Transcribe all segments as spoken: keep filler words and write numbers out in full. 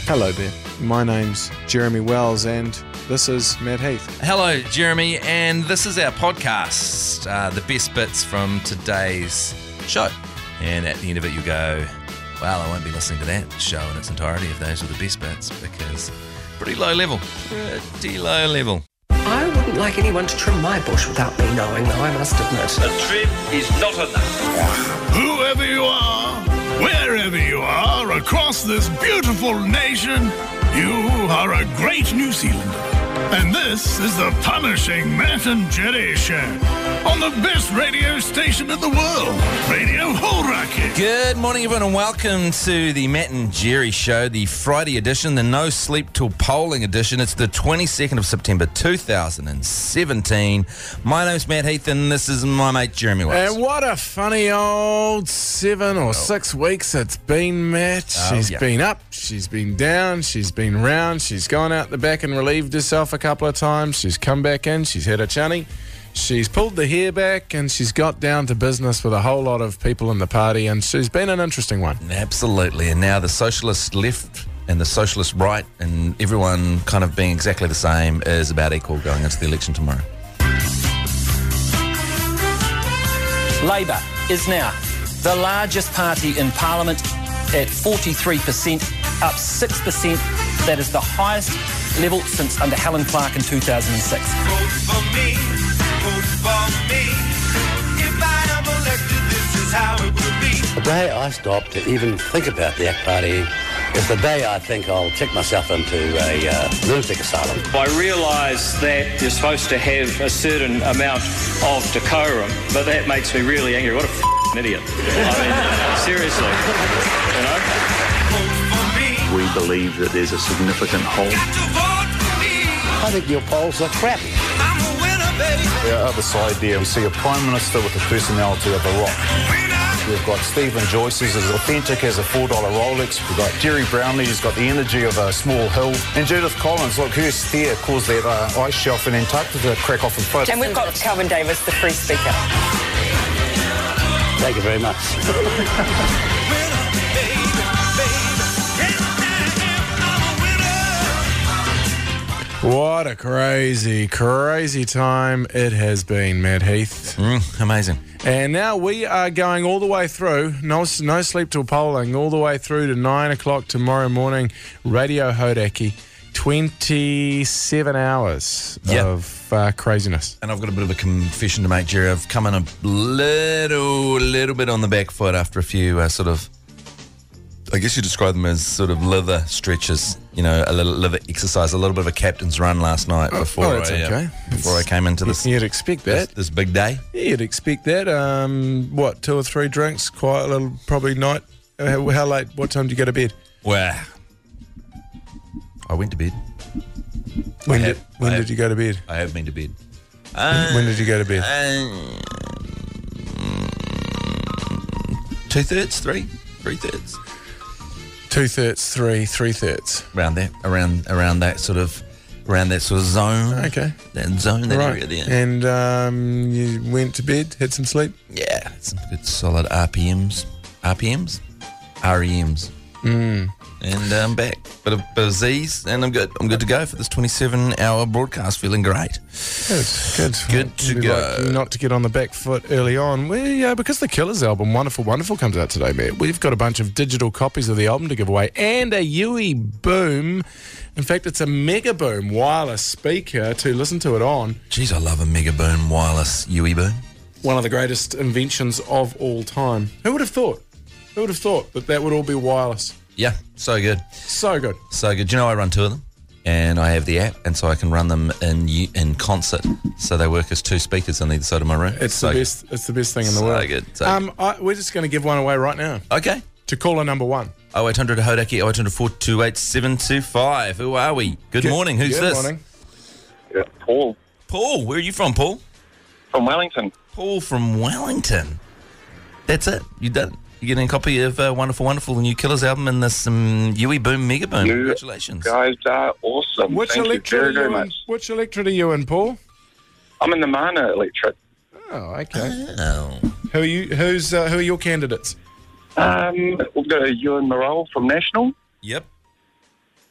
Hello there, my name's Jeremy Wells and this is Matt Heath. Hello, Jeremy, and this is our podcast, uh, the best bits from today's show. And at the end of it, you go, well, I won't be listening to that show in its entirety if those were the best bits, because pretty low level, pretty low level. I wouldn't like anyone to trim my bush without me knowing, though, I must admit. A trim is not enough. Whoever you are, wherever you are, across this beautiful nation, you are a great New Zealander. And this is the punishing Matt and Jerry Show on the best radio station in the world, Radio Hauraki. Good morning, everyone, and welcome to the Matt and Jerry Show, the Friday edition, the No Sleep Till Polling edition. It's the twenty-second of September, two thousand seventeen. My name's Matt Heath, and this is my mate, Jeremy Wells. And what a funny old seven or six weeks it's been, Matt. Oh, she's yeah. been up, she's been down, she's been round, she's gone out the back and relieved herself a couple of times, she's come back in, she's had a chunny, she's pulled the hair back, and she's got down to business with a whole lot of people in the party, and she's been an interesting one. Absolutely, and now the socialist left and the socialist right and everyone kind of being exactly the same is about equal going into the election tomorrow. Labour is now the largest party in Parliament at forty-three percent, up six percent. That is the highest level since under Helen Clark in two thousand six. Vote for me, vote for me. If I am elected, this is how it will be. The day I stop to even think about the A C T Party is the day I think I'll check myself into a uh, lunatic asylum. I realise that you're supposed to have a certain amount of decorum, but that makes me really angry. What a f***ing idiot. I mean, seriously, you know? We believe that there's a significant hole. I think your polls are crap. I'm a winner, baby. The other side there, we see a Prime Minister with the personality of a rock. We've got Stephen Joyce, who's as authentic as a four dollar Rolex. We've got Jerry Brownlee, who's got the energy of a small hill. And Judith Collins, look, her stare caused that uh, ice shelf in Antarctica to crack off and float. And we've got Calvin Davis, the free speaker. Thank you very much. What a crazy, crazy time it has been, Matt Heath. Mm, amazing. And now we are going all the way through, no, no sleep till polling, all the way through to nine o'clock tomorrow morning, Radio Hauraki. twenty-seven hours Yep. of uh, craziness. And I've got a bit of a confession to make, Jerry. I've come in a little, little bit on the back foot after a few uh, sort of, I guess you describe them as sort of liver stretches, you know, a little liver exercise, a little bit of a captain's run last night before, oh, that's I, uh, okay. before I came into this, You'd expect this, that. this big day. Yeah, you'd expect that. Um, what, two or three drinks, quite a little, probably night. How, how late, what time do you go to bed? Well, I went to bed. When, I did, have- when I did have- you go to bed? I have been to bed. When did you go to bed? Uh, two thirds, three, three thirds. Two thirds, three, three thirds. Around that, around around that sort of, around that sort of zone. Okay. That zone, that Right. area there. And um, you went to bed, had some sleep? Yeah, some good solid R P Ms, R P Ms, R E Ms. Mm. And I'm um, back. Bit of, bit of Z's, and I'm good. I'm good to go for this twenty-seven hour broadcast. Feeling great. Good, good. Good to We'd go. like not to get on the back foot early on. We, uh, because the Killers album, Wonderful Wonderful, comes out today, Matt. We've got a bunch of digital copies of the album to give away and a Yui Boom. In fact, it's a Mega Boom wireless speaker to listen to it on. Jeez, I love a Mega Boom wireless Yui Boom. One of the greatest inventions of all time. Who would have thought? Who would have thought that that would all be wireless? Yeah, so good. So good. So good. Do you know I run two of them? And I have the app, and so I can run them in in concert. So they work as two speakers on either side of my room. It's so the best. It's the best thing in the So world. good, so um, I, we're just going to give one away right now. Okay. To caller number one. oh eight hundred Hauraki, oh eight hundred four two eight seven two five. Who are we? Good, Good- morning. Who's good this? morning. Yeah, Paul Paul. Where are you from, Paul? from Wellington. Paul from Wellington. That's it. You done. You getting a copy of uh, Wonderful Wonderful, the new Killers album, and this um, Yui Boom Mega Boom. You Congratulations. guys are awesome. Which Thank you electorate very, are very you in? much. Which electorate are you in, Paul? I'm in the Mana electorate. Oh, okay. Oh. Who are you? Who's uh, who are your candidates? Um, we've got a Ewan Morrell from National. Yep.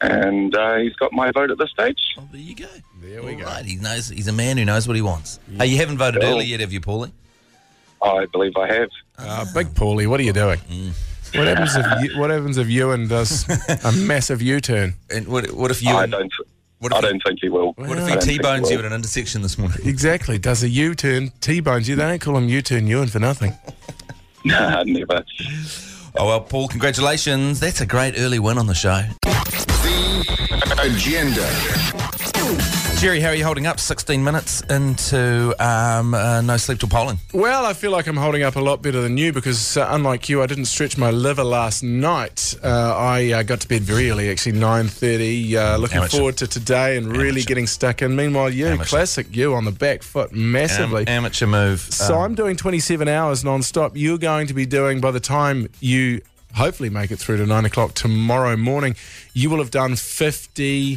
and uh, he's got my vote at this stage. Oh, there you go. There we All go. right, he knows. He's a man who knows what he wants. Hey, you haven't voted Cool. early yet, have you, Paulie? I believe I have. Uh, big Paulie, what are you doing? What happens if you, what happens if Ewan does a massive U-turn? And what, what if you? I don't. What I if he, don't think he will. what if I he don't think T-bones you will. at an intersection this morning? Exactly. Does a U-turn, T-bones you? They don't call him U-turn Ewan for nothing. Nah, never. Oh well, Paul, congratulations. That's a great early win on the show. The agenda. Jerry, how are you holding up? sixteen minutes into um, uh, no sleep till polling. Well, I feel like I'm holding up a lot better than you because, uh, unlike you, I didn't stretch my liver last night. Uh, I uh, got to bed very early, actually nine thirty. Uh, looking Amateur. forward to today and really Amateur. getting stuck in. Meanwhile, you, Amateur. classic you, on the back foot massively. Am- amateur move. So Um, I'm doing twenty-seven hours non-stop. You're going to be doing, by the time you hopefully make it through to nine o'clock tomorrow morning, you will have done fifty,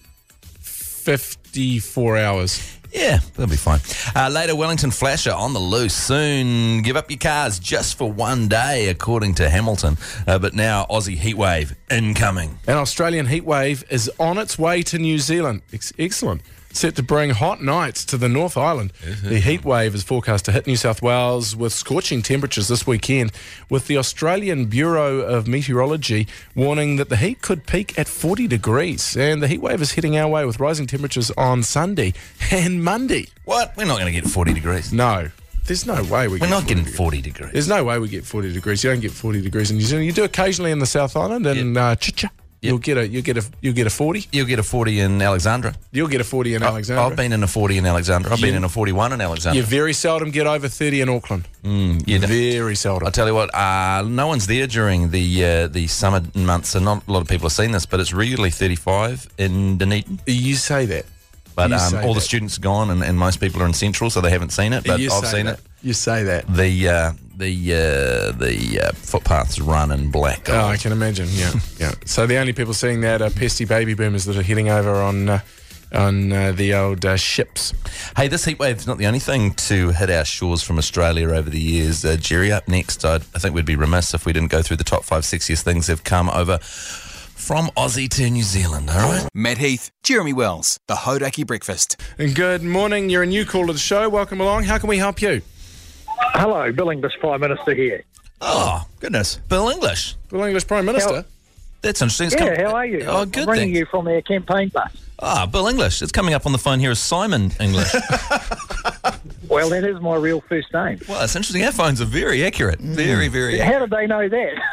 fifty-four hours. Yeah, that'll be fine. Uh, later, Wellington Flasher on the loose. Soon, give up your cars just for one day, according to Hamilton. Uh, but now, Aussie heatwave incoming. An Australian heatwave is on its way to New Zealand. Ex- excellent. Set to bring hot nights to the North Island. The heatwave is forecast to hit New South Wales with scorching temperatures this weekend, with the Australian Bureau of Meteorology warning that the heat could peak at forty degrees. And the heatwave is heading our way with rising temperatures on Sunday and Monday. What? We're not going to get forty degrees. No. There's no way we We're get not getting degrees. forty degrees. There's no way we get forty degrees. You don't get forty degrees in New Zealand. You do occasionally in the South Island and uh, Chicha. You'll get a you'll get a you'll get a forty. You'll get a forty in Alexandra. You'll get a forty in I- Alexandra. I've been in a forty in Alexandra. I've been You- in a forty-one in Alexandra. You very seldom get over thirty in Auckland. Mm, you know. Very seldom. I tell you what, uh, no one's there during the uh, the summer months, and not a lot of people have seen this, but it's regularly thirty-five in Dunedin. You say that. But You um, say all the that. students are gone, and, and most people are in Central, so they haven't seen it. But You I've say seen that. it. You say that. The uh, the uh, the uh, footpaths run in black. Oh, I can imagine. Yeah, yeah. So the only people seeing that are pesty baby boomers that are heading over on uh, on uh, the old uh, ships. Hey, this heatwave's not the only thing to hit our shores from Australia over the years. Uh, Jerry, up next, I, I think we'd be remiss if we didn't go through the top five sexiest things that have come over from Aussie to New Zealand, all right? Matt Heath, Jeremy Wells, the Hodaki Breakfast. And good morning. You're a new caller to the show. Welcome along. How can we help you? Hello, Bill English, Prime Minister here. Oh, goodness. Bill English. Bill English, Prime Minister. How- That's interesting. It's Yeah, come- how are you? Oh, I'm good, ringing thanks. you from our campaign bus. Ah, Bill English. It's coming up on the phone here as Simon English. Well, that is my real first name. Well, it's interesting. Our phones are very accurate. Very, very accurate. How did they know that?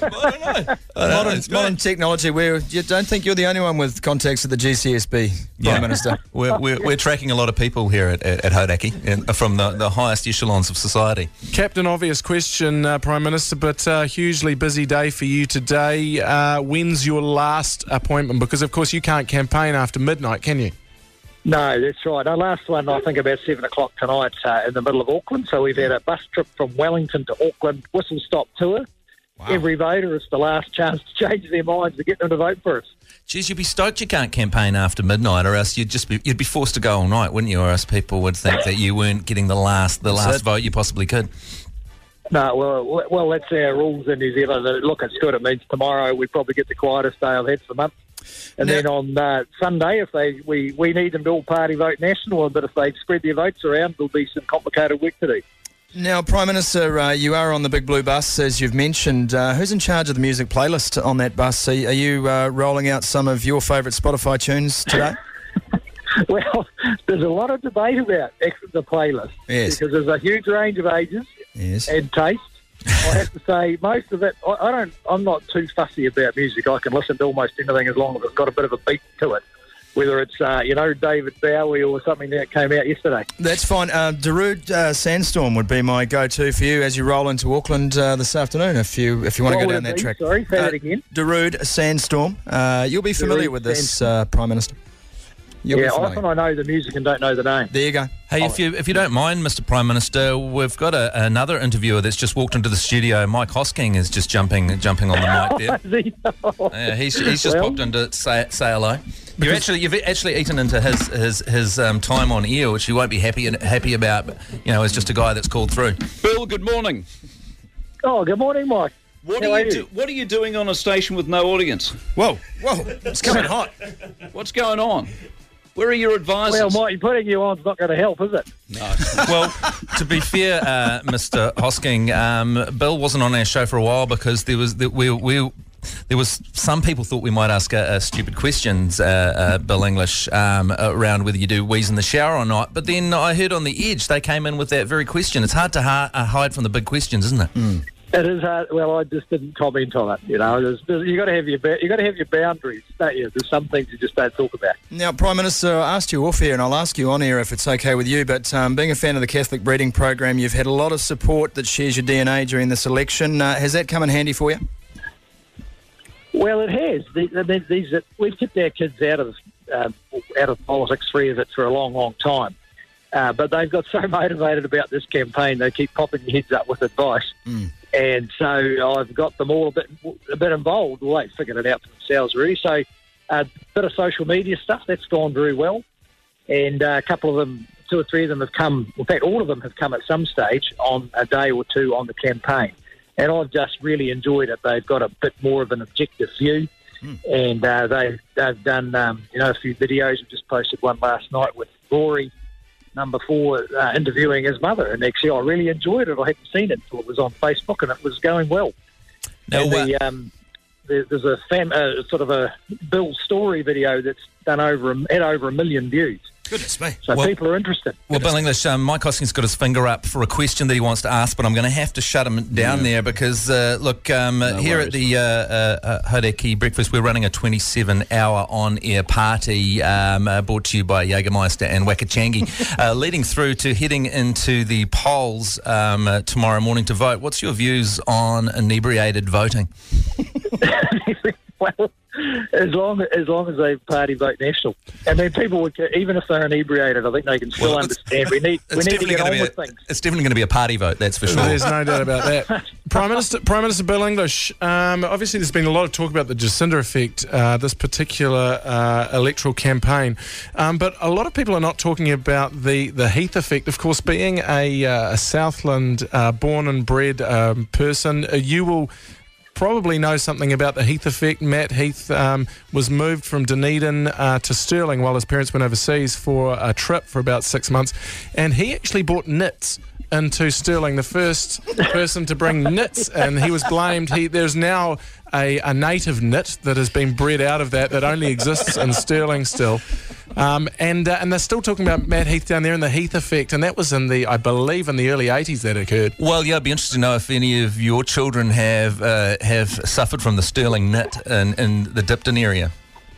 Modern, modern technology. We're, you don't think you're the only one with contacts at the G C S B, Prime Yeah. Minister. We're, we're, we're tracking a lot of people here at, at, at Hodaki and from the, the highest echelons of society. Captain Obvious question, uh, Prime Minister, but uh, hugely busy day for you today. Uh, when's your last appointment? Because, of course, you can't campaign after midnight, can you? No, that's right. Our last one, I think, about seven o'clock tonight uh, in the middle of Auckland. So we've had a bus trip from Wellington to Auckland, whistle-stop tour. Every voter, it's the last chance to change their minds to get them to vote for us. Geez, you'd be stoked you can't campaign after midnight, or else you'd just be you'd be forced to go all night, wouldn't you? Or else people would think that you weren't getting the last the That's last it. vote you possibly could. No, well, well, that's our rules in New Zealand. Look, it's good. It means tomorrow we probably get the quietest day I've had for months. And then on uh, Sunday, if they we, we need them to all party vote national, but if they spread their votes around, there'll be some complicated work to do. Now, Prime Minister, uh, you are on the Big Blue Bus, as you've mentioned. Uh, who's in charge of the music playlist on that bus? Are, are you uh, rolling out some of your favourite Spotify tunes today? Well, there's a lot of debate about the playlist Yes. because there's a huge range of ages Yes. and taste. I have to say, most of it, I, I don't. I'm not too fussy about music. I can listen to almost anything as long as it's got a bit of a beat to it. Whether it's uh, you know David Bowie or something that came out yesterday. That's fine. Uh, Darude uh, Sandstorm would be my go-to for you as you roll into Auckland uh, this afternoon. If you if you want to What go would down it that be? track. Sorry, say Uh, that again. Darude Sandstorm. Uh, you'll be familiar Darude with this, uh, Prime Minister. You'll be Yeah, familiar. often I know the music and don't know the name. There you go. Hey, if you if you don't mind, Mister Prime Minister, we've got a, another interviewer that's just walked into the studio. Mike Hosking is just jumping jumping on the mic there. Yeah, he's he's just Well- popped in to say say hello. You actually you've actually eaten into his his his um, time on air, which you won't be happy happy about. But, you know, as just a guy that's called through. Bill, good morning. Oh, good morning, Mike. What How are are you? you? Do, what are you doing on a station with no audience? Whoa, whoa, it's coming hot. What's going on? Where are your advisors? Well, Mike, putting you on's not going to help, is it? No. Well, to be fair, uh, Mister Hosking, um, Bill wasn't on our show for a while because there was the, we we. There was some people thought we might ask uh, uh, stupid questions, uh, uh, Bill English, um, around whether you do wheeze in the shower or not. But then I heard on the Edge they came in with that very question. It's hard to ha- uh, hide from the big questions, isn't it? Mm. It is hard. Well, I just didn't comment on it. You know, there's, there's, you got to have your ba- you got to have your boundaries, don't you? There's some things you just don't talk about. Now, Prime Minister, I asked you off air, and I'll ask you on air if it's okay with you, but um, being a fan of the Catholic breeding program, you've had a lot of support that shares your D N A during this election. Uh, has that come in handy for you? Well, it has. These, these, we've kept our kids out of uh, out of politics, free of it, for a long, long time. Uh, but they've got so motivated about this campaign, they keep popping their heads up with advice. Mm. And so I've got them all a bit a bit involved. Well, they figured it out for themselves, really. So a uh, bit of social media stuff, that's gone very well. And uh, a couple of them, two or three of them have come, in fact, all of them have come at some stage on a day or two on the campaign. And I've just really enjoyed it. They've got a bit more of an objective view. Mm. And uh, they've, they've done, um, you know, a few videos. We just posted one last night with Rory, number four, uh, interviewing his mother. And actually, I really enjoyed it. I hadn't seen it until it was on Facebook, and it was going well. No, and the, um, there, there's a fam- uh, sort of a Bill Story video that's done over a, had over a million views. Goodness me. So Well- people are interested. Well, Bill English, um, Mike Hosking's got his finger up for a question that he wants to ask, but I'm going to have to shut him down there because, uh, look, um, here worries. at the uh, uh, uh, Hodaki Breakfast, we're running a twenty-seven hour on-air party um, uh, brought to you by Jägermeister and Wakachangi, uh, leading through to heading into the polls um, uh, tomorrow morning to vote. What's your views on inebriated voting? Well, as long as long as they party vote national, and then people would, even if they're inebriated, I think they can still Well, it's- understand. We need we It's need to definitely get going on to with be a, things. it's definitely going to be a party vote, that's for sure. There's no doubt about that. Prime Minister, Prime Minister Bill English. Um, obviously, there's been a lot of talk about the Jacinda effect, uh, this particular uh, electoral campaign, um, but a lot of people are not talking about the, the Heath effect. Of course, being a, uh, a Southland uh, born and bred um, person, uh, you will probably know something about the Heath effect. Matt Heath um, was moved from Dunedin uh, to Stirling while his parents went overseas for a trip for about six months, and he actually brought nits into Stirling, the first person to bring nits, and he was blamed. He, there's now a, a native nit that has been bred out of that that only exists in Stirling still. Um, and uh, and they're still talking about Matt Heath down there and the Heath effect, and that was in the, I believe, in the early eighties that occurred. Well, yeah, I'd be interested to know if any of your children have uh, have suffered from the Stirling nit in, in the Dipton area.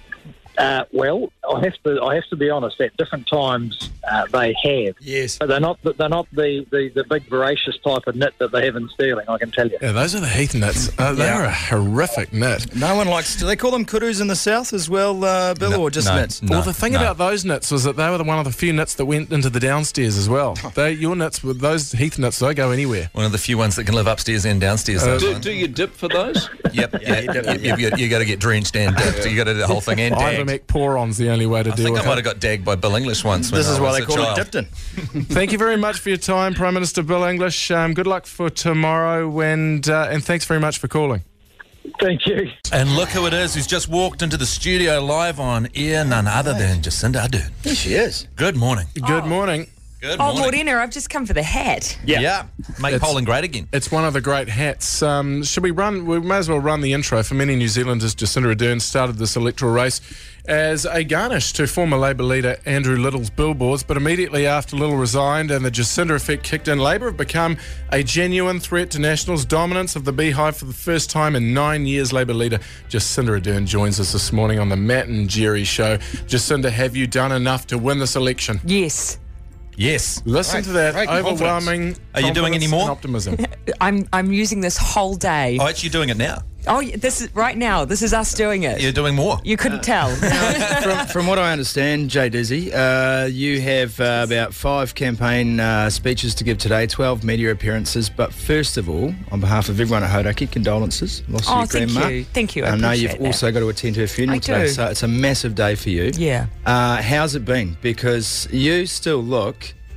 Uh, well, I have to I have to be honest. At different times, uh, they have. Yes, but they're not they're not the, the, the big voracious type of nit that they have in Stirling. I can tell you. Yeah, those are the Heath nits. Uh, they Yeah. are a horrific nit. No one likes. Do they call them kudus in the south as well, uh, Bill, No, or just no, nits? no. Well, the thing about those nits was that they were the, one of the few nits that went into the downstairs as well. They, your nits, with those Heath nits, they go anywhere. One of the few ones that can live upstairs and downstairs. those do, ones. do you dip for those? Yep, yeah, you dip, you, yeah. you, you got to get drenched and dipped. You got to do the whole thing and dagged. Ivermectin's the only way to I deal think with I might it. have got dagged by Bill English once. When This is I why was they a call child. it Dipton. Thank you very much for your time, Prime Minister Bill English. Um, good luck for tomorrow, and uh, and thanks very much for calling. Thank you. And look who it is who's just walked into the studio live on air, none other than Jacinda Ardern. Here she is. Good morning. Good morning. Good Oh, morning. Morena, I've just come for the hat. Yeah. Make It's- polling great again. It's one of the great hats. Um, should we run? We may as well run the intro. For many New Zealanders, Jacinda Ardern started this electoral race as a garnish to former Labour leader Andrew Little's billboards, but immediately after Little resigned and the Jacinda effect kicked in, Labour have become a genuine threat to Nationals' dominance of the Beehive for the first time in nine years. Labour leader Jacinda Ardern joins us this morning on the Matt and Jerry show. Jacinda, have you done enough to win this election? Yes. Yes. Listen Great, to that great overwhelming Are you doing any confidence more? and optimism. I'm I'm using this whole day. Oh, actually, you're doing it now. Oh, yeah, this is right now. This is us doing it. You're doing more. You couldn't tell. from, from what I understand, Jay Dizzy, uh, you have uh, about five campaign uh, speeches to give today, twelve media appearances. But first of all, on behalf of everyone at Hodaki, condolences. Lost Oh, your thank grandma. you. Thank you. I I know appreciate you've that. also got to attend her funeral I today, do. so it's a massive day for you. Yeah. Uh, how's it been? Because you still look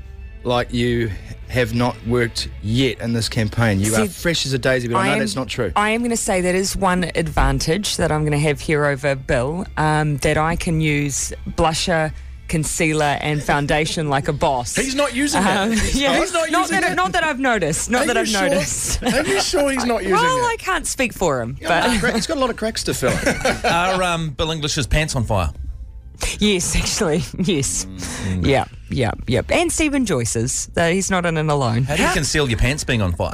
like you have not worked yet in this campaign. You See, are fresh as a daisy, but I, I know am- that's not true. I am going to say that is one advantage that I'm going to have here over Bill, um, that I can use blusher, concealer and foundation like a boss. He's not using Um, that. yeah, He's not using that, that. Not that I've noticed. Not Are that you I've sure? noticed. Are you sure he's not using well, it? I can't speak for him, Yeah, but well, crack- he's got a lot of cracks to fill. Are um, Bill English's pants on fire? yes, actually, yes, yeah, yeah, yeah, and Stephen Joyce's. Though he's not in it alone. How do you conceal your pants being on fire?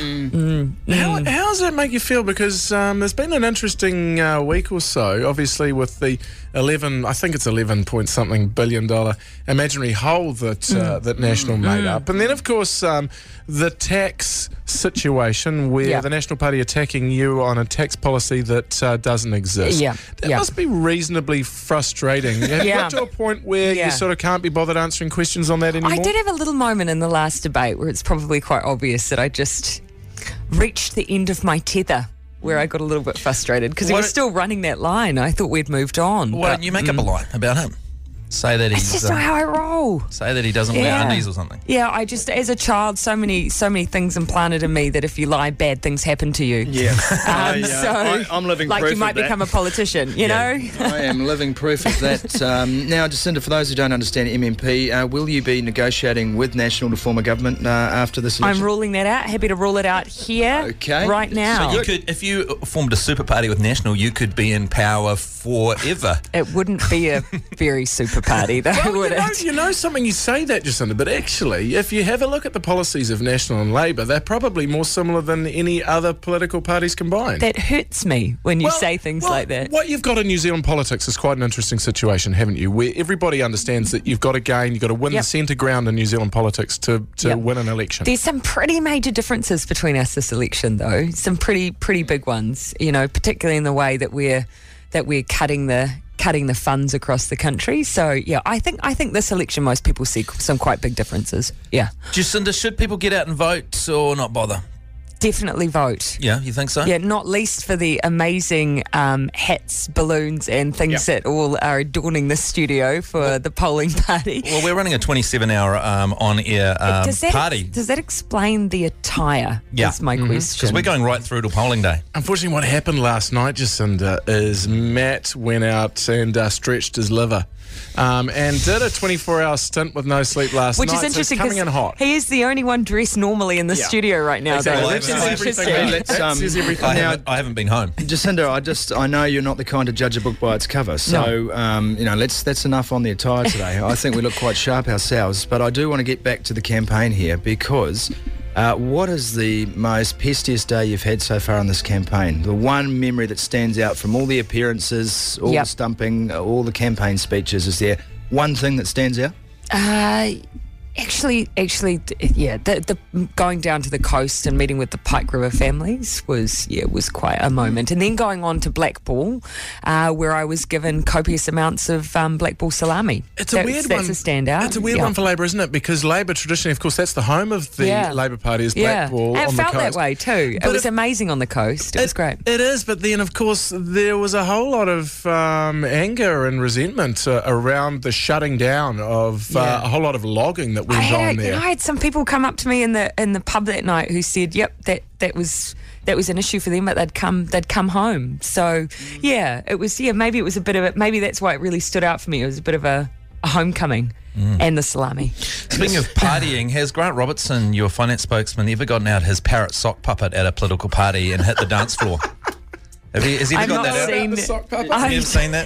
Mm. How, how does that make you feel? Because um, there's been an interesting uh, week or so, obviously, with the eleven, I think it's eleven point something billion dollar imaginary hole that uh, that National made up, and then of course um, the tax situation where Yeah. the National Party attacking you on a tax policy that uh, doesn't exist. Yeah, that yeah. must be reasonably frustrating. Have you Yeah. got to a point where Yeah. you sort of can't be bothered answering questions on that anymore? I did have a little moment in the last debate where it's probably quite obvious that I just reached the end of my tether, where I got a little bit frustrated because he Why was don't- still running that line. I thought we'd moved on. Why but- don't you make up a line about him? Say that It's he's just uh, not how I roll. say that he doesn't wear Yeah. undies or something. Yeah, I just, as a child, so many, so many things implanted in me that if you lie, bad things happen to you. Yeah. I, Um, uh, so, I, I'm living like proof you might of that. become a politician, you know? I am living proof of that. Um, now, Jacinda, for those who don't understand M M P, uh, will you be negotiating with National to form a government uh, after this election? I'm ruling that out. Happy to rule it out here, Okay. right now. So you could, if you formed a super party with National, you could be in power forever. It wouldn't be a very super party, though, Well, would you know, it? you know something, you say that, Jacinda, but actually, if you have a look at the policies of National and Labor, they're probably more similar than any other political parties combined. That hurts me when you Well, say things well, like that. What you've got in New Zealand politics is quite an interesting situation, haven't you? Where everybody understands that you've got to gain, you've got to win Yep. the centre ground in New Zealand politics to, to Yep. win an election. There's some pretty major differences between us this election, though. Some pretty, pretty big ones. You know, particularly in the way that we're that we're cutting the cutting the funds across the country. So yeah, I think I think this election, most people see some quite big differences. Yeah, Jacinda, should people get out and vote or not bother? definitely vote. Yeah, you think so? Yeah, not least for the amazing um, hats, balloons, and things that all are adorning the studio for the polling party. Well, we're running a twenty-seven hour um, on-air um, does that party. does that explain the attire? Yeah. Is my Mhm. question. Because we're going right through to polling day. Unfortunately, what happened last night, Jacinda, is Matt went out and uh, stretched his liver. Um, and did a twenty-four hour stint with no sleep last Which night. is so interesting he's coming in hot. he is the only one dressed normally in the Yeah. studio right now, Exactly. though. Well, Which is that's interesting. everything. Let's, That um, says everything. I Now- haven't, I haven't been home. Jacinda, I just I know you're not the kind to judge a book by its cover, so um, you know let's that's enough on the attire today. I think we look quite sharp ourselves, but I do want to get back to the campaign here because uh, what is the most pestiest day you've had so far on this campaign? The one memory that stands out from all the appearances, all Yep. the stumping, uh, all the campaign speeches. Is there one thing that stands out? Uh, actually, actually, d- yeah, the, the going down to the coast and meeting with the Pike River families was, yeah, was quite a moment. And then going on to Blackball, uh, where I was given copious amounts of um, Blackball salami. It's a That's- weird that's one. a standout. It's a weird Yeah. one for Labor, isn't it? Because Labor traditionally, of course, that's the home of the Yeah. Labor Party is Yeah, Blackball and on it the felt coast. that way too. But it was it- amazing on the coast. It, was great. It is, but then, of course, there was a whole lot of um, anger and resentment uh, around the shutting down of uh, Yeah. a whole lot of logging that I went on had, there. I had some people come up to me in the in the pub that night who said, "Yep, that that was." That was an issue for them, but they'd come, they'd come home. So, yeah, it was. Yeah, maybe it was a bit of it. Maybe that's why it really stood out for me. It was a bit of a, a homecoming, and the salami. Speaking of partying, has Grant Robertson, your finance spokesman, ever gotten out his parrot sock puppet at a political party and hit the dance floor? Have he, has he ever I've got not that out? seen. The sock puppet? Have I've- you ever seen that?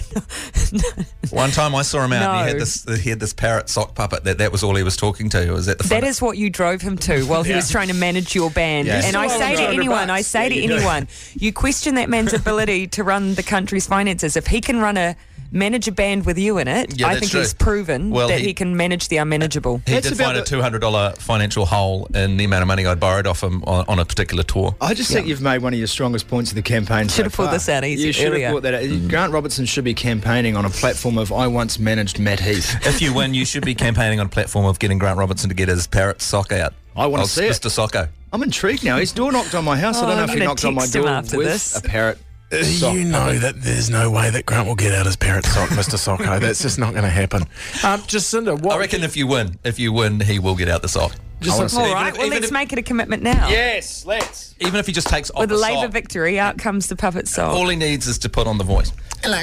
One time I saw him out and he had No. this he had this parrot sock puppet that that was all he was talking to. Was that the That fun? is what you drove him to while he Yeah. was trying to manage your band. Yeah. And I Still say owes to two hundred anyone, I bucks. say Yeah, to you do. anyone, you question that man's ability to run the country's finances. If he can run a manage a band with you in it, Yeah, I that's think true. he's proven Well, that he- he, can manage the unmanageable. He That's did about find a the- two hundred dollars financial hole in the amount of money I'd borrowed off him on, on a particular tour. I just think you've made one of your strongest points of the campaign. Should have so pulled far. this out easy You should earlier. have brought that out. Grant Robertson should be campaigning on a platform of I once managed Matt Heath. If you win, you should be campaigning on a platform of getting Grant Robertson to get his parrot sock out. I wanna Oh, see it. Mister Socko. I'm intrigued now. He's door knocked on my house. I Oh, don't know I'm if he gonna knocked on my text him door after with this. a parrot Uh, you know that there's no way that Grant will get out his parrot sock, Mister Socko. That's just not going to happen. Um, Jacinda, what... I reckon if you win, if you win, he will get out the sock. Just all right, if, well, let's if, make it a commitment now. Yes, let's. Even if he just takes off With the a Labour sock, victory, out comes the puppet sock. all he needs is to put on the voice. Hello.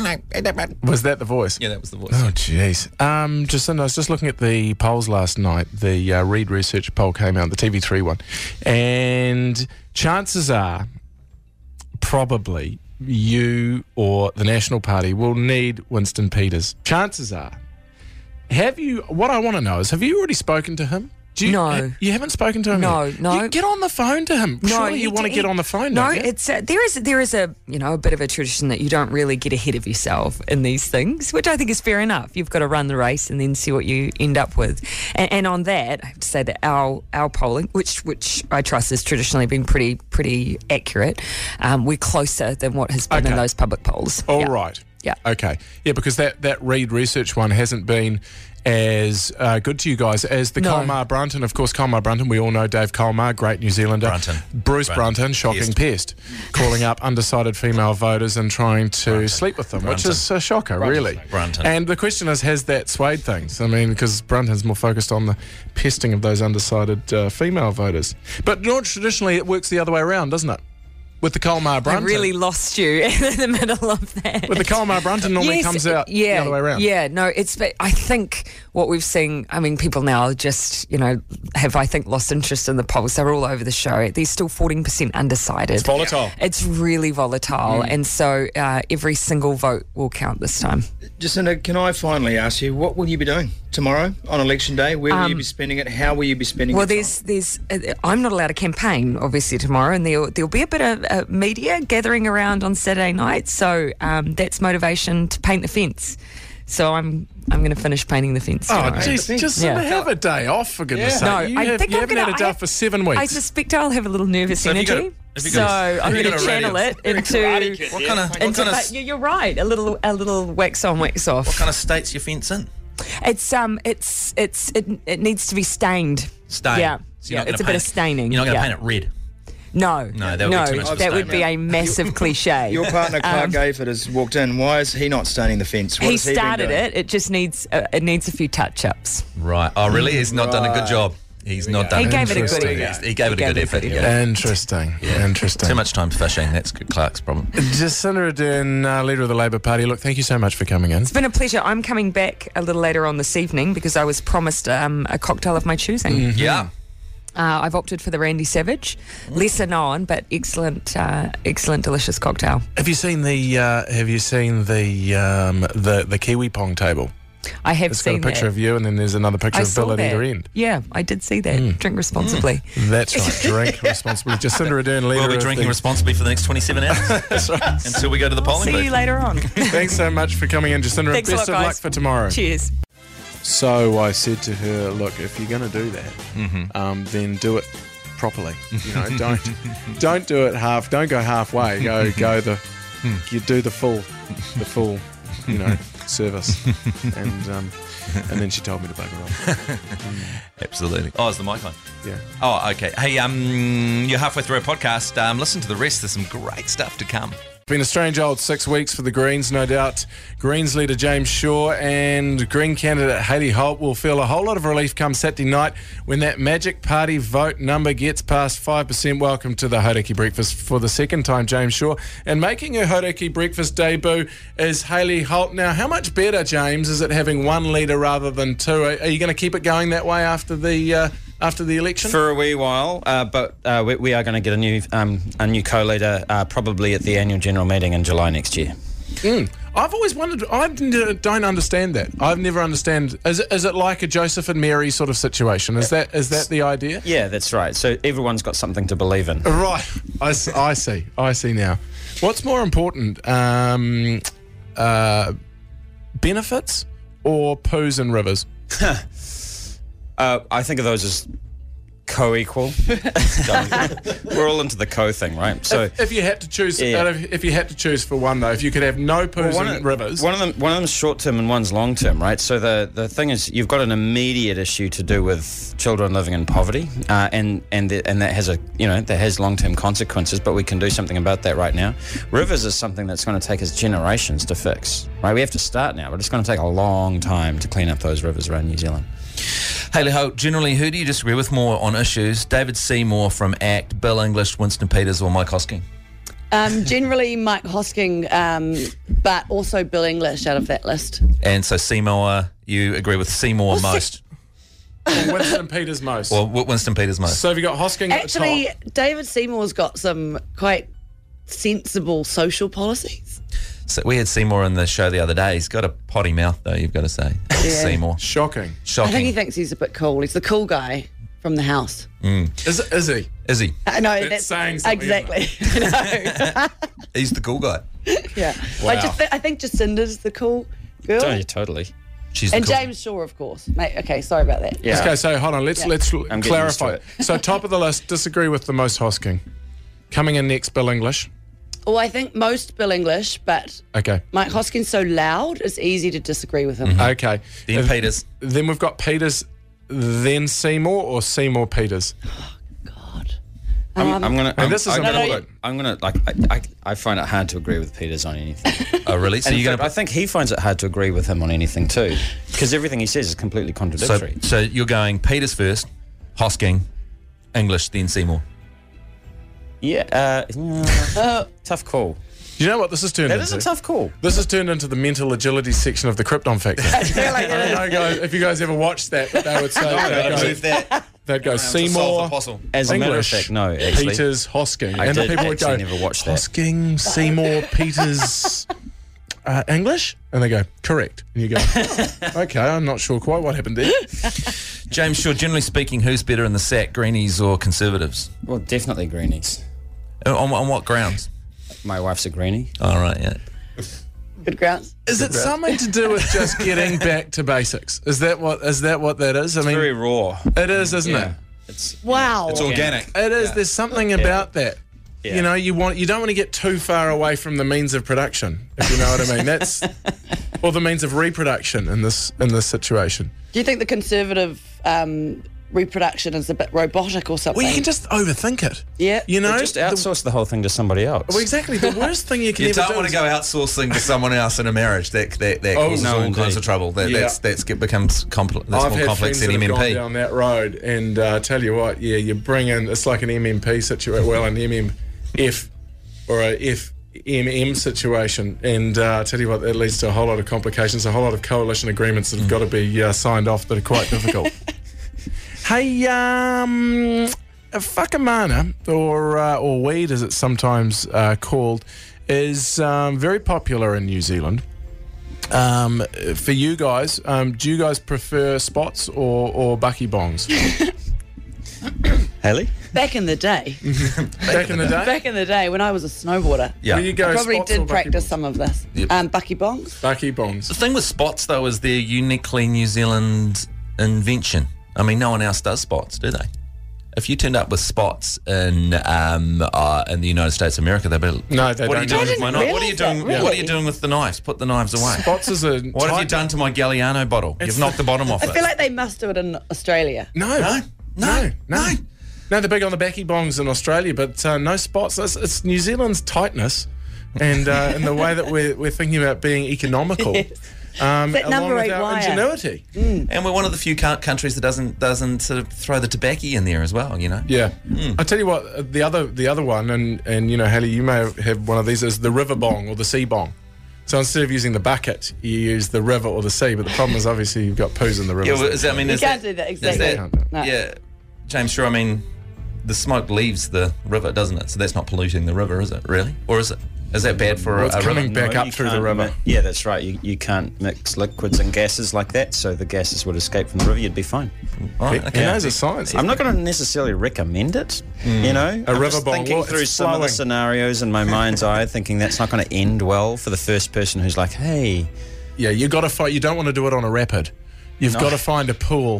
Was that the voice? Yeah, that was the voice. Oh, jeez. Um, Jacinda, I was just looking at the polls last night. The uh, Reid Research poll came out, the T V three one. And chances are, probably, you or the National Party will need Winston Peters. Chances are. Have you, what I want to know is, have you already spoken to him? Do you, No. ha- you haven't spoken to him No, yet? no. You get on the phone to him. No, Surely he you want to d- get he- on the phone, No, don't you? it's uh, there is there is a you know a bit of a tradition that you don't really get ahead of yourself in these things, which I think is fair enough. You've got to run the race and then see what you end up with. And, and on that, I have to say that our our polling, which which I trust has traditionally been pretty pretty accurate, um, we're closer than what has been in Okay. those public polls. All Yeah. right. Yeah. Okay. Yeah, because that, that Reid Research one hasn't been as uh, good to you guys as the No. Colmar Brunton. Of course, Colmar Brunton, we all know Dave Colmar, great New Zealander. Brunton. Bruce Brunton, Brunton. shocking pest. calling up undecided female voters and trying to Brunton. sleep with them, Brunton. which is a shocker, Brunton. really. Brunton. And the question is, has that swayed things? I mean, because Brunton's more focused on the pesting of those undecided uh, female voters. But you know, traditionally, it works the other way around, doesn't it? With the Colmar I Brunton. really lost you in the middle of that. With the Colmar Brunton normally Yes, comes out yeah, the other way around. Yeah, no, it's. I think what we've seen. I mean, people now just you know have I think lost interest in the polls. They're all over the show. There's still fourteen percent undecided. It's volatile. It's really volatile, Mm. and so uh, every single vote will count this time. Jacinda, can I finally ask you, what will you be doing tomorrow on election day? Where will you Um, be spending it? How will you be spending Well, it? there's, there's. Uh, I'm not allowed to campaign, obviously, tomorrow, and there'll there'll be a bit of uh, media gathering around on Saturday night. So um, that's motivation to paint the fence. So I'm I'm going to finish painting the fence. Oh, tomorrow. jeez, just Yeah. have a day off, for goodness No, sake. You, I have, think you I'm haven't gonna, had a day I- off for seven weeks. I suspect I'll have a little nervous So have you energy. got a- have you so got a- I'm have you going got to a channel radio? it You're a into. karate kid, What yeah. kind of what into kind of but you- you're right. A little a little wax on, wax off. what kind of state's your fence in? It's um, it's it's it, it needs to be stained. Stain. Yeah, So you're yeah. not gonna It's a bit paint of it- staining. You're not going to yeah. paint it red. No, No, that would no, be too much of a that would statement. be a massive cliche. Your partner Clark Um, Gayford has walked in. Why is he not staining the fence? What he has he been started doing? it. It just needs uh, it needs a few touch ups. Right. Oh, really? He's not done a good Right. job. He's not done He it. gave it a good Interesting. effort. He gave it a good effort. Yeah. Interesting. Interesting. Too much time fishing. That's good Clark's problem. Jacinda Ardern, uh, leader of the Labour Party. Look, thank you so much for coming in. It's been a pleasure. I'm coming back a little later on this evening because I was promised um, a cocktail of my choosing. Yeah. Uh, I've opted for the Randy Savage, lesser known but excellent, uh, excellent, delicious cocktail. Have you seen the uh, Have you seen the um, the the Kiwi Pong table? I have It's got seen a picture that. of you, and then there's another picture I of saw Bill at that. either end. Yeah, I did see that. Drink responsibly. That's right. Drink responsibly. Jacinda Ardern, leader We'll be of drinking the... responsibly for the next twenty-seven hours. That's right. Until we go to the polling See booth. you later on. Thanks so much for coming in, Jacinda. Thanks a Best lot, of luck guys. for tomorrow. Cheers. So I said to her, look, if you're going to do that, Mm-hmm. um, then do it properly. You know, don't don't do it half. Don't go halfway. Go go the you do the full the full you know service. And um, and then she told me to bugger off. Absolutely. Oh, is the mic on? Yeah. Oh, okay. Hey, um, you're halfway through a podcast. Um, listen to the rest. There's some great stuff to come. Been a strange old six weeks for the Greens, no doubt. Greens leader James Shaw and Green candidate Hayley Holt will feel a whole lot of relief come Saturday night when that magic party vote number gets past five percent. Welcome to the Hauraki Breakfast for the second time, James Shaw. And making her Hauraki Breakfast debut is Hayley Holt. Now, how much better, James, is it having one leader rather than two? Are, are you going to keep it going that way after the... Uh, After the election? For a wee while, uh, but uh, we, we are going to get a new um, a new co-leader uh, probably at the annual general meeting in July next year. Mm. I've always wondered, I don't understand that. I've never understand. Is it, is it like a Joseph and Mary sort of situation? Is that is that the idea? Yeah, that's right. So everyone's got something to believe in. Right. I, s- I see. I see now. What's more important, um, uh, benefits or poos and rivers? Uh, I think of those as co-equal. We're all into the co thing, right? So if, if you had to choose, Yeah. uh, if, if you had to choose for one though, if you could have no poos Well, one in of- rivers, One of them, one of them's short term and one's long term, right? So the, the thing is, you've got an immediate issue to do with children living in poverty, uh, and and the, and that has a you know that has long term consequences. But we can do something about that right now. Rivers is something that's going to take us generations to fix, right? We have to start now, but it's going to take a long time to clean up those rivers around New Zealand. Hayley Holt, generally, who do you disagree with more on issues? David Seymour from ACT, Bill English, Winston Peters, or Mike Hosking? Um, generally, Mike Hosking, um, but also Bill English out of that list. And so Seymour, you agree with Seymour Well, most? or Winston Peters most. Or W- Winston Peters most? So have you got Hosking at the Actually, top? David Seymour's got some quite sensible social policies. So we had Seymour in the show the other day. He's got a potty mouth, though, you've got to say. Seymour. Shocking. Shocking. I think he thinks he's a bit cool. He's the cool guy from the house. Mm. Is, is he? Is he? I know That's that's saying something, exactly. I know. He's the cool guy. Yeah, Wow. I, just th- I think Jacinda's the cool girl, Oh, yeah, totally. She's the and cool. James Shaw, of course. Mate, okay, sorry about that. Yeah. Okay, so hold on. Let's Yeah. let's I'm getting clarify. used So top of the list, disagree with the most Hosking. Coming in next, Bill English. Well, I think most Bill English, but Okay. Mike Hosking's so loud, it's easy to disagree with him. Mm-hmm. Okay. Then If- Peters. Then we've got Peters, then Seymour, or Seymour Peters. I'm, Um, I'm gonna. And I'm, this is I'm, important. I'm gonna like. I, I, I find it hard to agree with Peters on anything. Oh, really? So And in you're fact, going I think he finds it hard to agree with him on anything too, because everything he says is completely so, contradictory. so you're going Peters first, Hosking, English, then Seymour. yeah, uh, yeah, tough call. You know what this has turned That into? is a tough call. This has turned into the mental agility section of the Krypton Factor. I like don't know, guys, if you guys ever watched that, but they would say they'd go, Move that. they'd go Solve the Seymour, puzzle. As a matter of English, fact, no, actually. Peters, Hosking, I and the did people would go, actually never watch that. Hosking, Seymour, Peters, uh, English, and they go correct, and you go, okay, I'm not sure quite what happened there. James Shaw, generally speaking, who's better in the sack, Greenies or Conservatives? Well, definitely Greenies. Uh, On, on what grounds? My wife's a Greenie. All right, yeah. Good grounds. Is it something to do with just getting back to basics? Is that what is that what that is? I It's mean, very raw. it is, isn't Yeah. it? It's Wow. It's organic. It is. There's something about that. Yeah. You know, you want you don't want to get too far away from the means of production, if you know what I mean. That's or the means of reproduction in this in this situation. Do you think the Conservative um, reproduction is a bit robotic or something? Well, you can just overthink it. Yeah. You know, They just the- outsource the, whole thing to somebody else. well, exactly. The worst thing you can You ever don't do want is- to go outsourcing to someone else in a marriage. That that, that Oh, causes no, all indeed. kinds of trouble. That, Yeah. That's that's get, becomes compl- that's I've more had complex friends than that have gone M M P. down that road, and uh, tell you what, yeah, you bring in it's like an M M P situation, well, an M M F or a F M M situation, and uh, I tell you what, that leads to a whole lot of complications, a whole lot of coalition agreements that have got to be uh, signed off that are quite difficult. Hey, um, whakamana, or uh, or weed as it's sometimes uh, called, is um, very popular in New Zealand. Um, for you guys, um, do you guys prefer spots or, or bucky bongs? Haley? Back in the day. Back in the day? Back in the day when I was a snowboarder. Yeah. Will you go I probably spots or did bucky practice bongs? some of this. Yep. Um, Bucky Bongs. Bucky bongs. The thing with spots, though, is they're uniquely New Zealand invention. I mean, no one else does spots, do they? If you turned up with spots in um, uh, in the United States of America, they'd be like, No, they what are you don't. doing I with my didn't knife? What are you realise doing? that, What are really. you doing with the knives? Put the knives away. Spots is a. What have you done to my Galliano bottle? You've knocked the bottom off I it. feel like they must do it in Australia. No, No, no, no. No, they're big on the backy bongs in Australia, but uh, no spots. It's, it's New Zealand's tightness and uh, and the way that we're, we're thinking about being economical. Yes. Um, That along number with eight our wire. ingenuity. And we're one of the few ca- countries that doesn't doesn't sort of throw the tobacco in there as well. You know. Yeah, I tell you what, uh, the other the other one, and and you know, Haley, you may have, have one of these, is the river bong or the sea bong. So instead of using the bucket, you use the river or the sea. But the problem is obviously you've got poos in the river. Yeah, well, is that, I mean, You is can't that, do that, is exactly. that- No. Yeah, James, sure. I mean, the smoke leaves the river, doesn't it? So that's not polluting the river, is it? Really, or is it? Is that bad for Well, a, it's a coming river? back up you through the can't river. mi- yeah, that's right. You, you can't mix liquids and gases like that, so the gases would escape from the river. You'd be fine. All right, He okay. knows his science. I'm not going to necessarily recommend it. You know, A I'm river just bong. thinking Well, through it's some of the flowing. scenarios in my mind's eye, thinking that's not going to end well for the first person who's like, "Hey, Yeah, you got to fight. You don't want to do it on a rapid. You've No. got to find a pool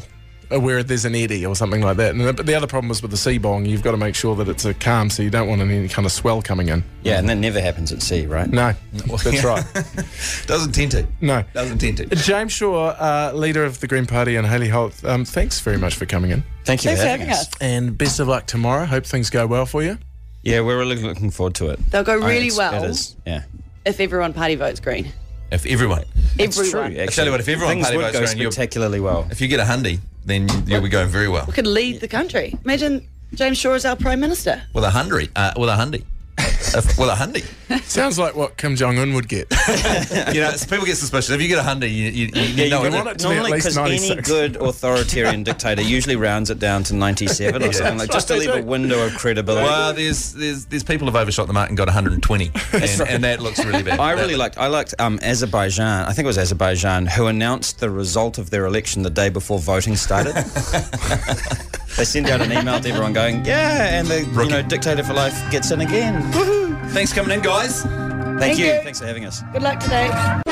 uh, where there's an eddy or something like that. And the, but the other problem is with the sea bong, you've got to make sure that it's a calm, so you don't want any kind of swell coming in. Yeah, and that never happens at sea, right? No, that's right. Doesn't tend to. No. Doesn't tend to. James Shaw, uh, leader of the Green Party, and Hayley Holt, um, thanks very much for coming in. Thank you Thanks for for having, having us. us. And best of luck tomorrow. Hope things go well for you. Yeah, we're really looking forward to it. They'll go I- really it's- well It is, yeah. if everyone party votes green. If everyone. It's true, Everyone. actually. I tell you what, if everyone Things party would votes go around, you're- spectacularly well. If you get a hundy, then you'll be going very well. We could lead the country. Imagine James Shaw as our Prime Minister. With a hundy. Uh, with a hundy. If, with a hundy. Sounds like what Kim Jong-un would get. You know, it's- people get suspicious. If you get a hundy, you, you, you, Yeah, you know you it. want it to normally because any good authoritarian dictator usually rounds it down to ninety-seven or Yeah. something like just to leave a window of credibility. Well, there's there's there's people who've overshot the mark and got one hundred twenty, and, and that looks really bad. I really liked I liked um, Azerbaijan. I think it was Azerbaijan who announced the result of their election the day before voting started. They sent out an email to everyone going, "Yeah," and the you know dictator for life gets in again. Woohoo! Thanks for coming in, guys. Thank, Thank you. you. Thanks for having us. Good luck today.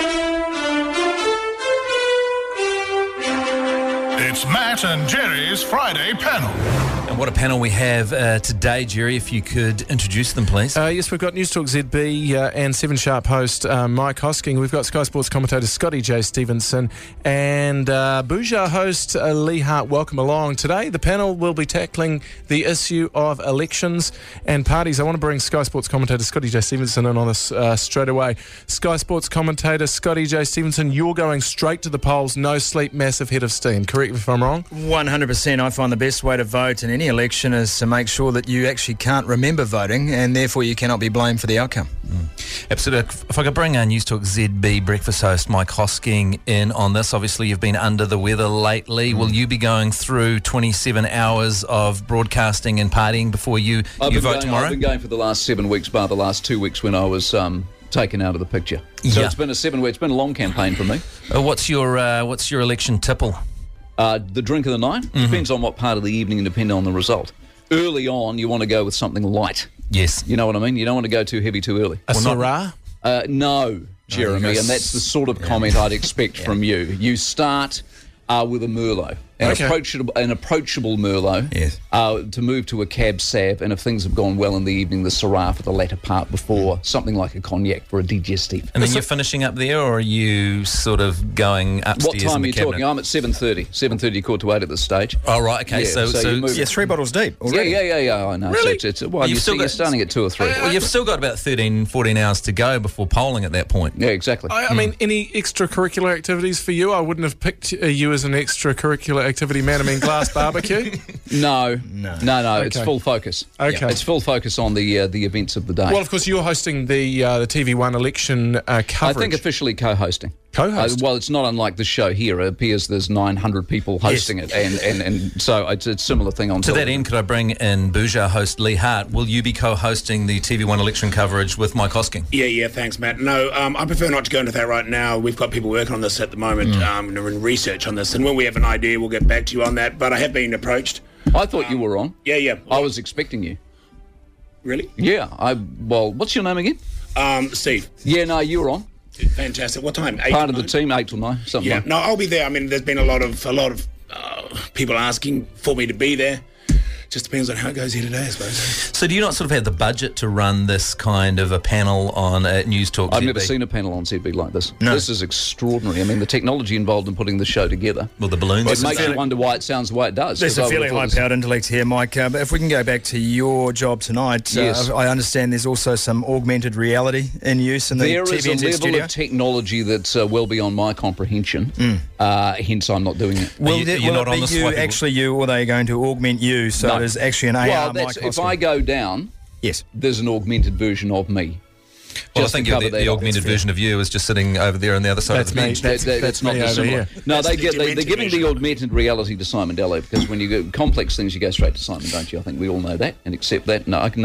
It's Matt and Jerry's Friday panel. And what a panel we have uh, today, Jerry. If you could introduce them, please. Uh, yes, we've got News Talk Z B uh, and Seven Sharp host uh, Mike Hosking. We've got Sky Sports commentator Scotty J. Stevenson and uh, Boujar host uh, Lee Hart. Welcome along. Today, the panel will be tackling the issue of elections and parties. I want to bring Sky Sports commentator Scotty J. Stevenson in on this uh, straight away. Sky Sports commentator Scotty J. Stevenson, you're going straight to the polls, no sleep, massive head of steam. Correct me if I'm wrong. one hundred percent. I find the best way to vote in any election is to make sure that you actually can't remember voting and therefore you cannot be blamed for the outcome. Mm. Absolutely. If I could bring our News Talk Z B breakfast host Mike Hosking in on this. Obviously, you've been under the weather lately. Mm. Will you be going through twenty-seven hours of broadcasting and partying before you, I've you been vote going, tomorrow? I've been going for the last seven weeks, bar the last two weeks when I was um, taken out of the picture. So Yeah. it's been a seven week. It's been a long campaign for me. Uh, what's your uh, What's your election tipple? Uh, the drink of the night Mm-hmm. depends on what part of the evening and depending on the result. Early on, you want to go with something light. Yes. You know what I mean? You don't want to go too heavy too early. A Syrah? Uh, no, Jeremy, go and that's the sort of comment I'd expect from you. You start uh, with a Merlot, an, Okay. approachable, an approachable Merlot, Yes. uh, to move to a Cab Sav, and if things have gone well in the evening, the Syrah for the latter part before something like a cognac for a digestive. And then you're finishing up there, or are you sort of going upstairs What time in are the you cabinet? talking? I'm at seven thirty, seven thirty, quarter to eight at this stage. Oh, right, okay. Yeah, so, so so, you move- Yeah, three bottles deep Yeah, already. yeah, yeah, yeah, I know. So Really? it's, it's, well, You've you still see, you're got- starting at two or three. well, you've still got about thirteen, fourteen hours to go before polling at that point. Yeah, exactly. I, I mean, any extracurricular activities for you? I wouldn't have picked uh, you as an extracurricular activity man. I mean, glass barbecue. No, no, no, no. It's Okay. full focus. Okay. It's full focus on the uh, the events of the day. Well, of course, you're hosting the uh, the T V one election uh, I coverage. think officially co-hosting. Co-host? Uh, well, it's not unlike the show here. It appears there's nine hundred people hosting it, and, and, and so it's a similar thing on To that television. end, could I bring in Boujar host Lee Hart? Will you be co-hosting the T V one election coverage with Mike Hosking? Yeah, yeah, thanks, Matt. No, um, I prefer not to go into that right now. We've got people working on this at the moment, Mm. um, and are in research on this. And when we have an idea, we'll get back to you on that. But I have been approached. I thought you were on. Yeah, yeah. I was expecting you. Really? Yeah. I well, what's your name again? Um, Steve. Yeah, no, you were on. Fantastic. What time? Eight Part to of the nine? team, eight till nine, something Yeah. like. No, I'll be there. I mean, there's been a lot of a lot of uh, people asking for me to be there. Just depends on how it goes here today, I suppose. So do you not sort of have the budget to run this kind of a panel on uh, News Talk I've Z B? never seen a panel on Z B like this. No. This is extraordinary. I mean, the technology involved in putting the show together. Well, the balloons. It makes you wonder why it sounds the way it does. There's 'cause a I fairly would've thought this- high-powered intellect here, Mike. Uh, but if we can go back to your job tonight, uh, Yes. I understand there's also some augmented reality in use in the There T is V a N Z level studio. of technology that's uh, well beyond my comprehension. Mm. Uh, hence, I'm not doing it. Will, there- will it be you, actually you, or are they going to augment you so No. it is actually an A R Well, that's, Mike if Hosking? I go down, yes, there's an augmented version of me. Well, I Just to think you're cover the, that the up. augmented version of you is just sitting over there on the other side That's of the me. bench. That's- That- that- that's that's not me over dissimilar. here. No, That's they the get they, they're demented giving the version. augmented reality to Simon Dello because when you go complex things, you go straight to Simon, don't you? I think we all know that and accept that. No, I- no.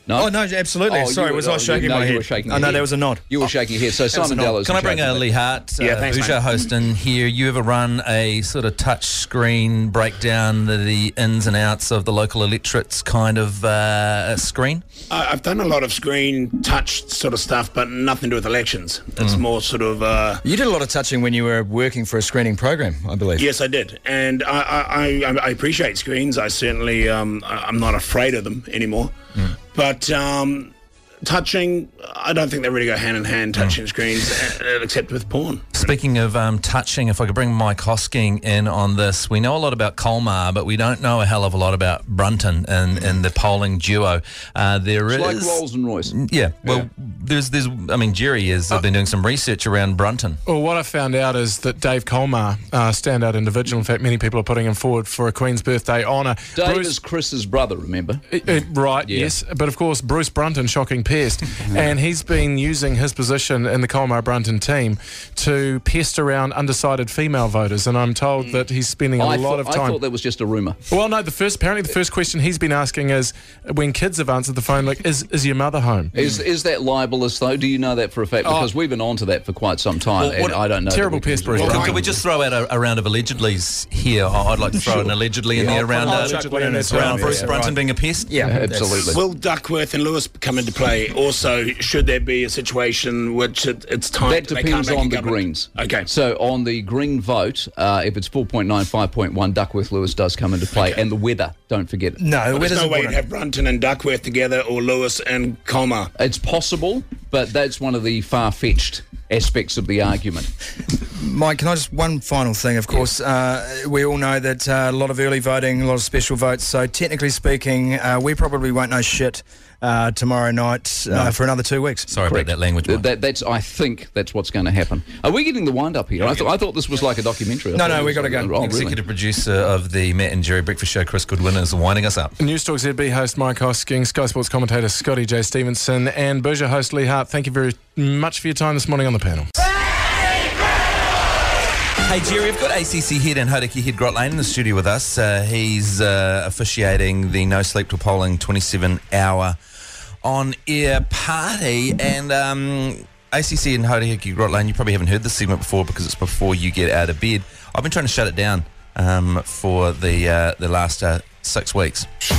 No? Oh, no, absolutely. Oh, Sorry, you were- was I oh, shaking you- no, my you head? were shaking Oh, your no, head. there was a nod. You were shaking your head. So Simon Dello's Can I in bring charge uh, of that. Lee Hart, uh, Yeah, thanks, Bouger mate. host in here? You ever run a sort of touch screen breakdown, the, the ins and outs of the local electorates kind of uh, screen? I- I've done a lot of screen touch sort of stuff, but nothing to do with elections. It's Mm. more sort of. Uh, You did a lot of touching when you were working for a screening program, I believe. Yes, I did, and I, I, I, I appreciate screens. I certainly, um, I- I'm not afraid of them anymore. Mm. But um, touching, I don't think they really go hand in hand. Touching screens, uh, except with porn. Speaking of um, touching, if I could bring Mike Hosking in on this, we know a lot about Colmar, but we don't know a hell of a lot about Brunton and, and the polling duo. Uh, there It's is like Rolls and Royce. Yeah, well, there's, there's. I mean, Jerry has uh, been doing some research around Brunton. Well, what I found out is that Dave Colmar, uh, standout individual. In fact, many people are putting him forward for a Queen's Birthday honour. Dave Bruce- is Chris's brother, remember? Uh, uh, right, Yeah. yes. But of course, Bruce Brunton, shocking pest. And he's been using his position in the Colmar Brunton team to pest around undecided female voters. And I'm told that he's spending a I lot thought, of I time. thought that was just a rumour. Well, no, the first, apparently the first question he's been asking is when kids have answered the phone, like, is, is your mother home? Is is that libelous, though? Do you know that for a fact? Oh. Because we've been on to that for quite some time, Well, what- and I don't know. that terrible we can- pest, Bruce. Well, Brian. can we just throw out a, a round of allegedlys here? I- I'd like to throw an allegedly in Yeah, there I'll around, put uh, allegedly in there too. around Yeah, Bruce yeah, Brunton right. being a pest. Yeah, absolutely. Will Duckworth and Lewis come into play? Also, should there be a situation which it, it's time That they can't depends make a on the government? Greens. Okay. So on the Green vote, uh, if it's four point nine, five point one, Duckworth Lewis does come into play, and the weather, don't forget it. No, Well, the there's weather's no way to important. have Brunton and Duckworth together, or Lewis and Colmar. It's possible, but that's one of the far-fetched aspects of the argument. Mike, can I just one final thing? Of course, uh, we all know that uh, a lot of early voting, a lot of special votes. So technically speaking, uh, we probably won't know shit uh, tomorrow night uh, No. for another two weeks. Sorry Correct. about that language, Th- Mike. That, that's, I think that's what's going to happen. Are we getting the wind up here? I, th- I thought this was like a documentary. I No, thought no, it we was gotta like- go. Oh, really? Executive producer of the Matt and Jerry Breakfast Show, Chris Goodwin, is winding us up. News Talk Z B host Mike Hosking, Sky Sports commentator Scotty J. Stevenson, and Bouger host Lee Hart. Thank you very much for your time this morning on the panel. Hey Jerry, I've got A C C head and Hodaki head Grot Lane in the studio with us. Uh, he's uh, officiating the No Sleep Till Polling twenty-seven hour on-air party, and um, A C C and Hodaki Grot Lane, you probably haven't heard this segment before because it's before you get out of bed. I've been trying to shut it down um, for the uh, the last uh, six weeks. Shut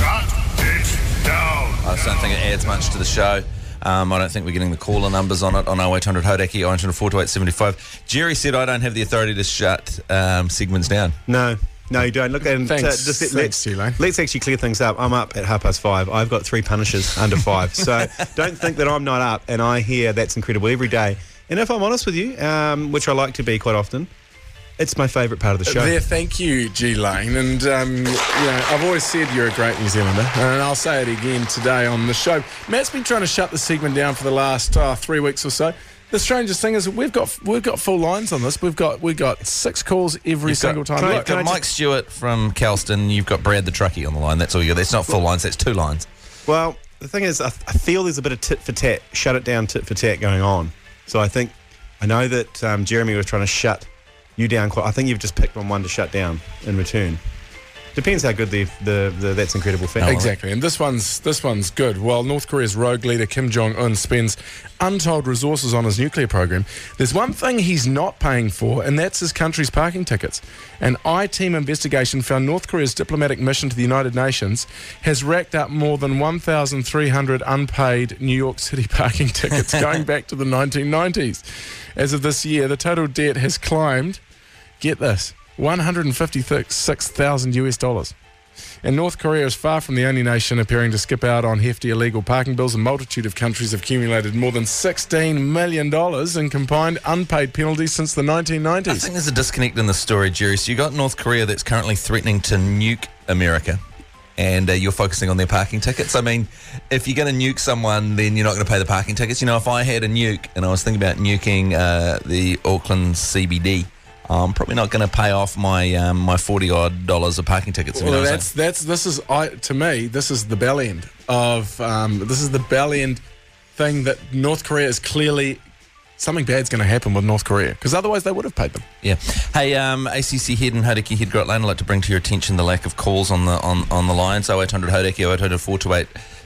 it down. I just don't think it adds much to the show. Um, I don't think we're getting the caller numbers on it on oh eight hundred Hodaki, oh eight hundred, four two eight, seven five. Jerry said I don't have the authority to shut um, segments down. No, no, you don't. Look, and uh, Thanks. just let, Thanks, let's, T-Lane. let's actually clear things up. I'm up at half past five. I've got three punishers under five. So don't think that I'm not up, and I hear That's Incredible every day. And if I'm honest with you, um, which I like to be quite often, it's my favourite part of the show. There, thank you, G Lane. And um, you know, I've always said you're a great New Zealander, and I'll say it again today on the show. Matt's been trying to shut the segment down for the last uh, three weeks or so. The strangest thing is we've got we've got full lines on this. We've got we've got six calls every You've single got, time. You've Look, got Mike Stewart from Calston. You've got Brad the truckie on the line. That's all you got. That's not full lines. That's two lines. Well, the thing is, I, I feel there's a bit of tit for tat, shut it down, tit for tat going on. So I think, I know that um, Jeremy was trying to shut you down quite. I think you've just picked on one to shut down in return. Depends how good the the, the That's Incredible fan. Exactly, and this one's this one's good. While North Korea's rogue leader Kim Jong-un spends untold resources on his nuclear program, there's one thing he's not paying for, and that's his country's parking tickets. An I-Team investigation found North Korea's diplomatic mission to the United Nations has racked up more than one thousand three hundred unpaid New York City parking tickets going back to the nineteen nineties. As of this year, the total debt has climbed, get this, one hundred fifty-six thousand US dollars. And North Korea is far from the only nation appearing to skip out on hefty illegal parking bills. A multitude of countries have accumulated more than sixteen million dollars in combined unpaid penalties since the nineteen I nineties. think there's a disconnect in the story, Jerry. So you got North Korea that's currently threatening to nuke America, and uh, you're focusing on their parking tickets. I mean, if you're going to nuke someone, then you're not going to pay the parking tickets. You know, if I had a nuke and I was thinking about nuking uh, the Auckland C B D, I'm probably not going to pay off my um, my forty odd dollars of parking tickets. if you know Well, what I'm that's that's this is I to me this is the bell end of um, this is the bell end thing that North Korea is clearly something bad's going to happen with North Korea because otherwise they would have paid them. Yeah. Hey, um, A C C head and Hodaki head Grot Lane, I'd like to bring to your attention the lack of calls on the on, on the lines. oh eight hundred Hodaki, oh eight hundred, four two eight,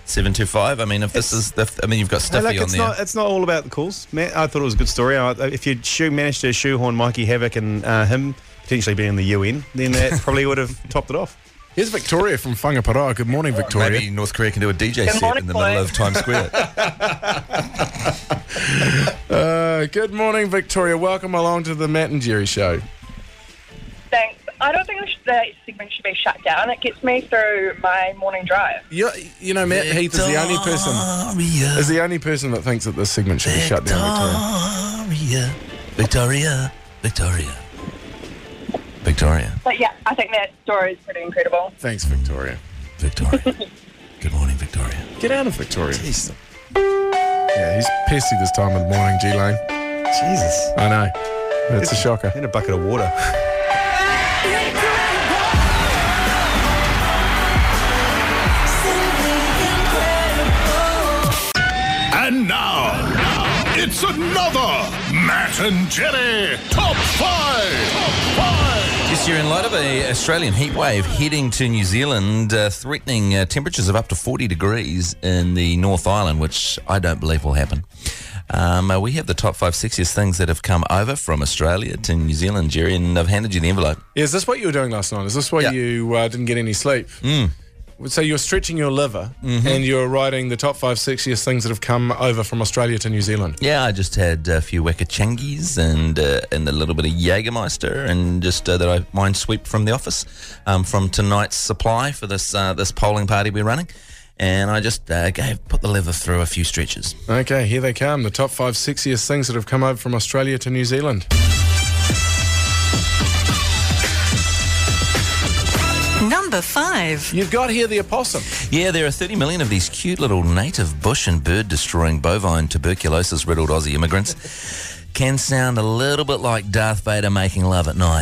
seven two five. I mean, if this is, if, I mean, you've got Hey, Stiffy look, on it's there. not, it's not all about the calls. Matt, I thought it was a good story. I, if you'd shoe, managed to shoehorn Mikey Havoc and uh, him potentially being in the U N, then that probably would have topped it off. Here's Victoria from Whangaparoa. Good morning, Victoria. Maybe North Korea can do a D J Good set morning, in the middle boys. of Times Square. Uh, good morning, Victoria. Welcome along to the Matt and Jerry Show. Thanks. I don't think the segment should be shut down. It gets me through my morning drive. You, you know, Matt Heath is the only person is the only person that thinks that this segment should be shut down, Victoria. Victoria, Victoria, Victoria. But yeah, I think that story is pretty incredible. Thanks, Victoria. Victoria. Good morning, Victoria. Get out of Victoria. Yeah, he's pissy this time of the morning, G-Lane. Jesus. I know. That's a shocker. And a bucket of water. And now, it's another Matt and Jerry Top five. Top five. Yes, you're in light of a Australian heat wave heading to New Zealand, uh, threatening uh, temperatures of up to forty degrees in the North Island, which I don't believe will happen. Um, uh, we have the top five sexiest things that have come over from Australia to New Zealand, Jerry, and I've handed you the envelope. Yeah, is this what you were doing last night? Is this why Yeah. you uh, didn't get any sleep? Mm. So you're stretching your liver Mhm. and you're writing the top five sexiest things that have come over from Australia to New Zealand. Yeah, I just had a few Wakachangis and uh, and a little bit of Jägermeister, and just uh, that I mind swept from the office um, from tonight's supply for this uh, this polling party we're running, and I just uh, gave put the liver through a few stretches. Okay, here they come. The top five sexiest things that have come over from Australia to New Zealand. Number five. You've got here the opossum. Yeah, there are thirty million of these cute little native bush and bird destroying bovine tuberculosis riddled Aussie immigrants. Can sound a little bit like Darth Vader making love at night.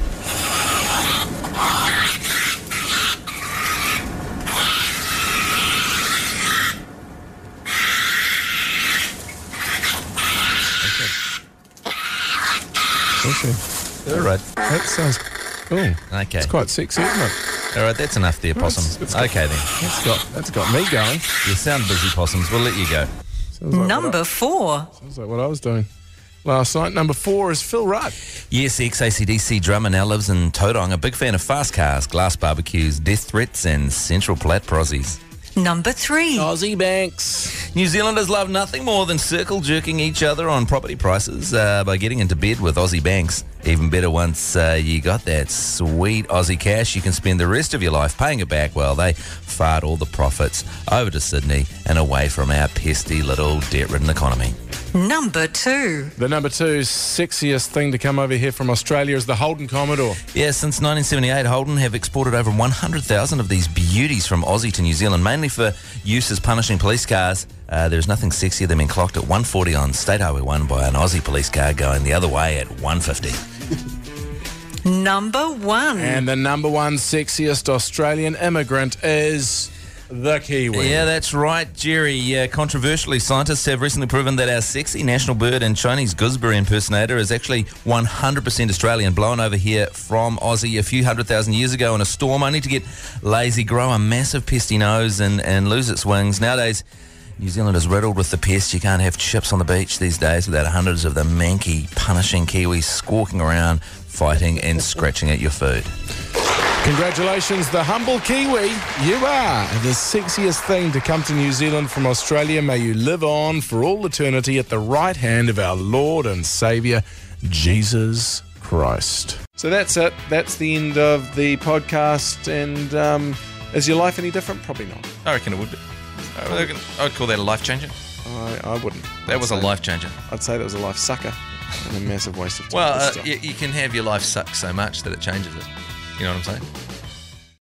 Okay. All right. That sounds cool. Okay. It's quite sexy, isn't it? All right, that's enough there, possums. It's- it's got- okay, then. That's got, that's got me going. You sound busy, possums. We'll let you go. Sounds like Number what four. I, sounds like what I was doing last night. Number four is Phil Rudd. Yes, ex-A C D C drummer now lives in Tauranga. A big fan of fast cars, glass barbecues, death threats, and Central Platte prozzies. Number three. Aussie Banks. New Zealanders love nothing more than circle jerking each other on property prices uh, by getting into bed with Aussie banks. Even better, once uh, you got that sweet Aussie cash, you can spend the rest of your life paying it back while they fart all the profits over to Sydney and away from our pesty little debt-ridden economy. Number two. The number two sexiest thing to come over here from Australia is the Holden Commodore. Yeah, since nineteen seventy-eight, Holden have exported over one hundred thousand of these beauties from Aussie to New Zealand, mainly for use as punishing police cars. Uh, there's nothing sexier than being clocked at one forty on State Highway one by an Aussie police car going the other way at one fifty. Number one. And the number one sexiest Australian immigrant is the Kiwi. Yeah, that's right, Jerry. Uh, controversially, scientists have recently proven that our sexy national bird and Chinese gooseberry impersonator is actually one hundred percent Australian, blown over here from Aussie a few hundred thousand years ago in a storm, only to get lazy, grow a massive pesty nose and, and lose its wings. Nowadays, New Zealand is riddled with the pest. You can't have chips on the beach these days without hundreds of the manky, punishing Kiwis squawking around, fighting and scratching at your food. Congratulations, the humble Kiwi. You are the sexiest thing to come to New Zealand from Australia. May you live on for all eternity at the right hand of our Lord and Saviour, Jesus Christ. So that's it. That's the end of the podcast. And um, is your life any different? Probably not. I reckon it would be. I reckon, I'd call that a life changer. I, I wouldn't. That I'd was a say- life changer. I'd say that was a life sucker and a massive waste of time. Well, But uh, still. you, you can have your life suck so much that it changes it. You know what I'm saying?